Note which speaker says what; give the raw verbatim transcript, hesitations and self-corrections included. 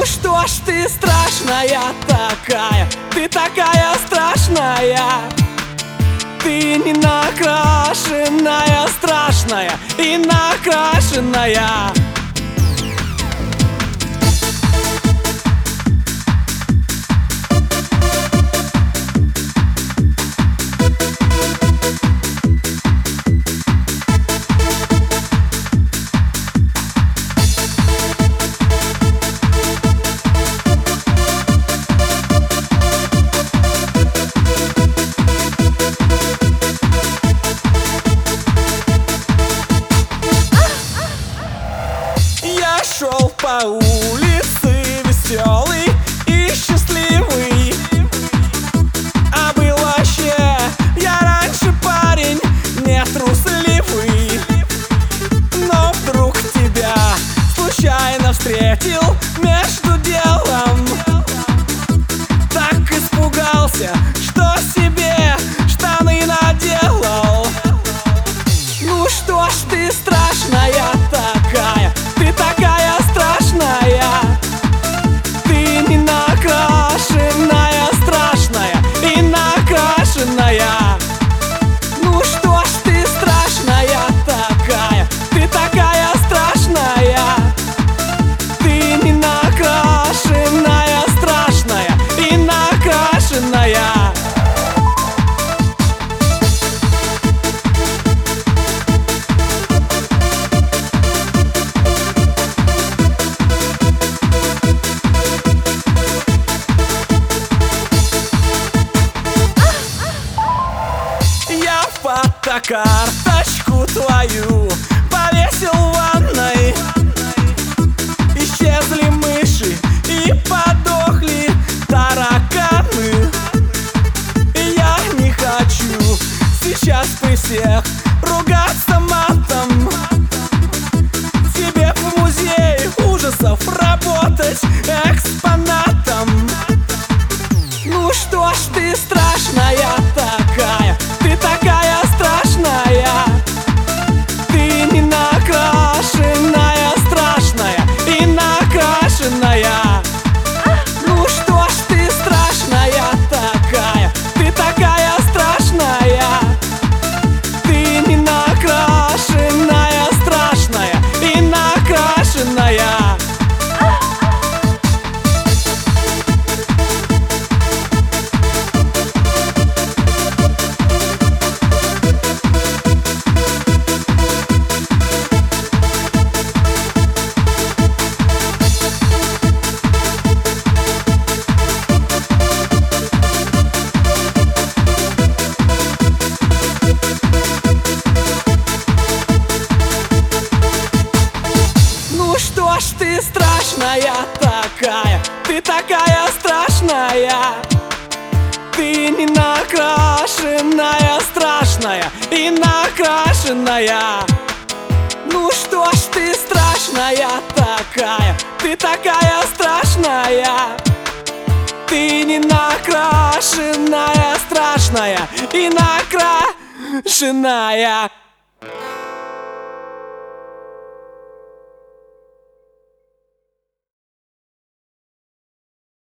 Speaker 1: Ну что ж ты страшная такая, ты такая страшная. Ты не накрашенная, страшная и накрашенная. Шел по улице веселый и счастливый, а был вообще я раньше парень не трусливый. Но вдруг тебя случайно встретил между делом. Так испугался, что себе штаны наделал. Ну что ж ты страшная такая, ты такая страшная. Ты не накрашенная, страшная и накрашенная. Ну что ж ты страшная такая, ты такая страшная. Ты не накрашенная, страшная и накрашенная. Фотокарточку твою повесил в ванной. Исчезли мыши и подохли тараканы. И я не хочу сейчас при всех ругаться матом. Тебе в музее ужасов работать экспонатом. Ну что ж ты страшная такая, ты такая страшная. Ты не накрашенная, страшная и накрашенная. Ну что ж ты страшная такая, ты такая страшная. Ты не накрашенная, страшная и накрашенная. Что ж ты страшная такая, ты такая страшная. Ты не накрашенная, страшная и накрашенная. Ну что ж ты страшная такая, ты такая страшная. Ты не накрашенная, страшная и накрашенная.